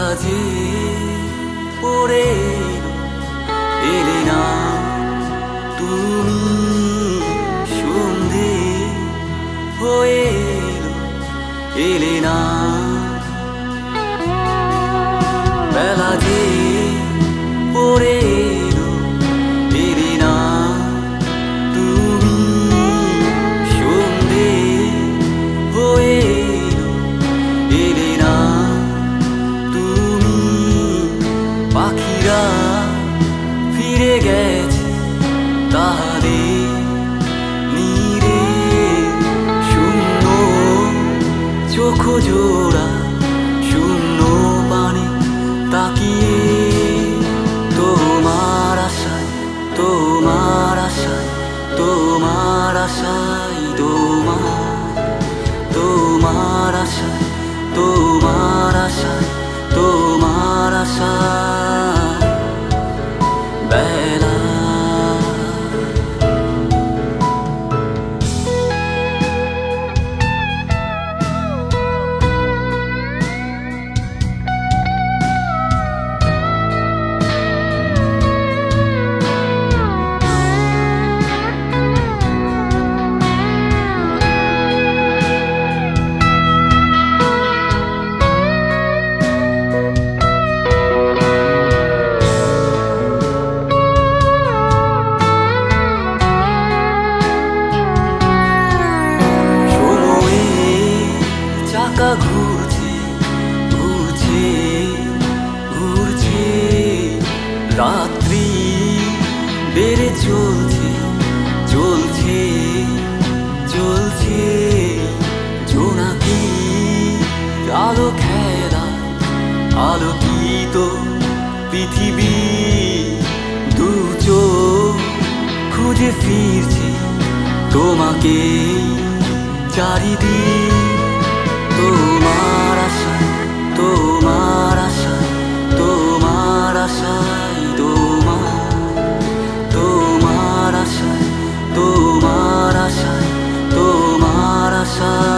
যে পড়ে এলে না তুমি, সন্ধে হয়ে এলে না। বেলা যে পড়ে এলে না তুমি, সন্ধে হয়ে এলে না তুমি। পাখিরা ফিরে গেছে তাদের নীরে, শূন্য চোখ জোড়া শূন্য পানে তাকিয়ে তোমার আশায়, তোমার আশায়, তোমার আশায়, তোমার আশায়, তোমার আশায়, তোমার আশায় বেলা। চাকা ঘুরছে ঘুরছে ঘুরছে, রাত্রি বেড়ে চলছে চলছে চলছে। জোনাকি আলো খেলা আলোকিত পৃথিবী, দু চোখ খুঁজে ফিরছে তোমাকে চারিদিক। তোমার আশায়, তোমার আশায়, তোমার আশায়, তোমার আশায়, তোমার আশায়, তোমার আশায়।